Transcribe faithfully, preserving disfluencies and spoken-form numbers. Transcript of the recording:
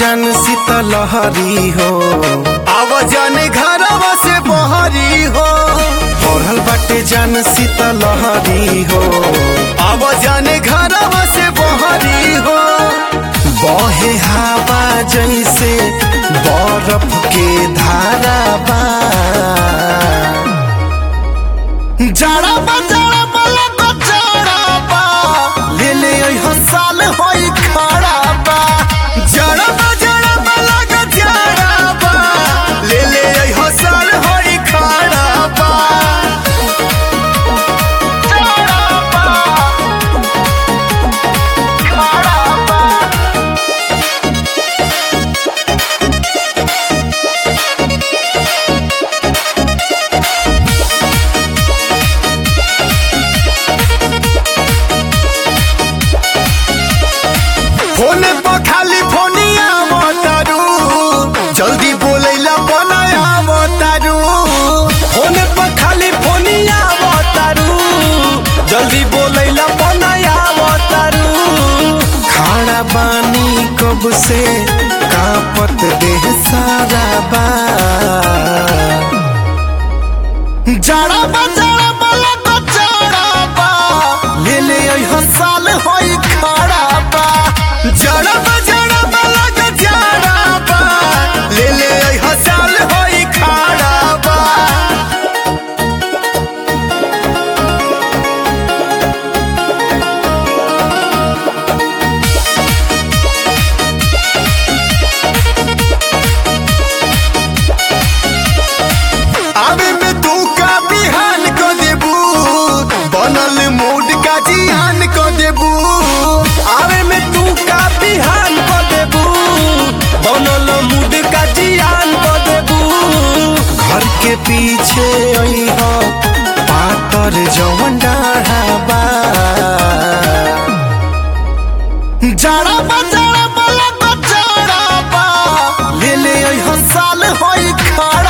जान शीतलहरी हो, आवाजन घरवा से बहरी हो। पढ़ल बाटे जान शीतलहरी हो, आवाजन घरवा से बहरी हो। बहे हवा जैसे बर्फ के धारा बा, जाड़ा बा जाड़ा बा लगो जाड़ा बा, ले ले अइहो साल होई खड़ा बा। जाड़ा बा जाड़ा बा लगो जाड़ा बा, ले ले अइहो साल होई खड़ा बा। जाड़ा बा खड़ा बा। फोन पर खाली फोनिया बतारू, जल्दी बोलैला बनाया बतारू। फोन पर खाली फोनिया बतारू, जल्दी बोलैला बनाया बतारू। खाना बानी कब से कापत देह सारा बा, जाड़ा बा जाड़ा बा लगो जाड़ा बा, ले ले अइहो साल होई खड़ा बा। जाड़ा बा जाड़ा बा लगो जाड़ा बा, ले ले अइहो साल होई खड़ा बा। आवे में तू का बिहान को देबू, बनल मूड का जियान को देबू। आवे में तू का बिहान को देबू, बनल मूड का जियान को देबू। घर के पीछे अइहो पातर जवन डाढ़ा बा, जाड़ा बा जाड़ा बा लगो जाड़ा बा, ले ले अइहो साल होई खड़ा